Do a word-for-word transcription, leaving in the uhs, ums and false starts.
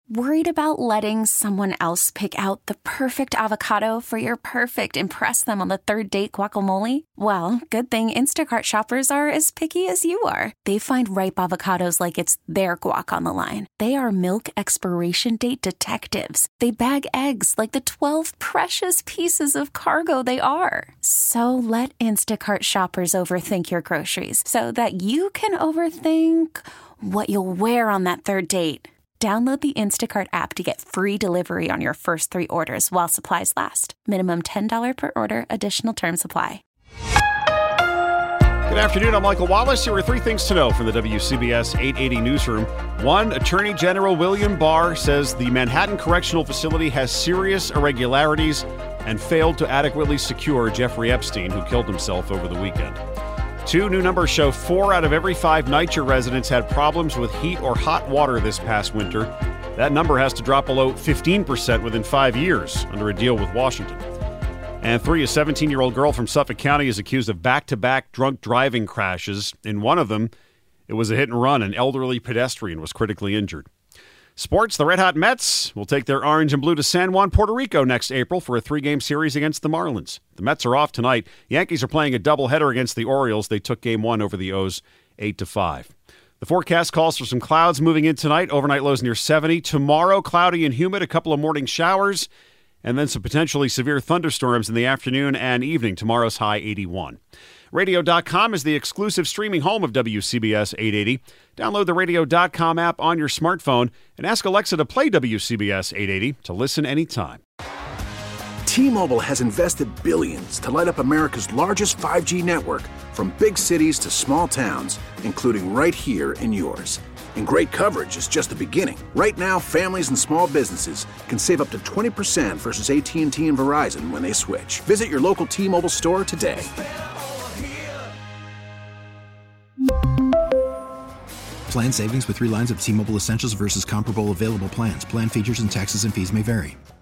Worried about letting someone else pick out the perfect avocado for your perfect impress them on the third date guacamole? Well, good thing Instacart shoppers are as picky as you are. They find ripe avocados like it's their guac on the line. They are milk expiration date detectives. They bag eggs like the twelve precious pieces of cargo they are. So let Instacart shoppers overthink your groceries so that you can overthink what you'll wear on that third date. Download the Instacart app to get free delivery on your first three orders while supplies last. Minimum ten dollars per order. Additional terms apply. Good afternoon. I'm Michael Wallace. Here are three things to know from the W C B S eight eighty newsroom. One, Attorney General William Barr says the Manhattan Correctional Facility has serious irregularities and failed to adequately secure Jeffrey Epstein, who killed himself over the weekend. Two, new numbers show four out of every five NYCHA residents had problems with heat or hot water this past winter. That number has to drop below fifteen percent within five years under a deal with Washington. And three, a seventeen-year-old girl from Suffolk County is accused of back-to-back drunk driving crashes. In one of them, it was a hit and run. An elderly pedestrian was critically injured. Sports, the Red Hot Mets will take their orange and blue to San Juan, Puerto Rico next April for a three-game series against the Marlins. The Mets are off tonight. Yankees are playing a doubleheader against the Orioles. They took game one over the O's eight to five. The forecast calls for some clouds moving in tonight. Overnight lows near seventy. Tomorrow, cloudy and humid, a couple of morning showers, and then some potentially severe thunderstorms in the afternoon and evening. Tomorrow's high eighty-one. radio dot com is the exclusive streaming home of W C B S eight eighty. Download the radio dot com app on your smartphone and ask Alexa to play W C B S eight eighty to listen anytime. T-Mobile has invested billions to light up America's largest five G network, from big cities to small towns, including right here in yours. And great coverage is just the beginning. Right now, families and small businesses can save up to twenty percent versus A T and T and Verizon when they switch. Visit your local T-Mobile store today. Plan savings with three lines of T-Mobile Essentials versus comparable available plans. Plan features and taxes and fees may vary.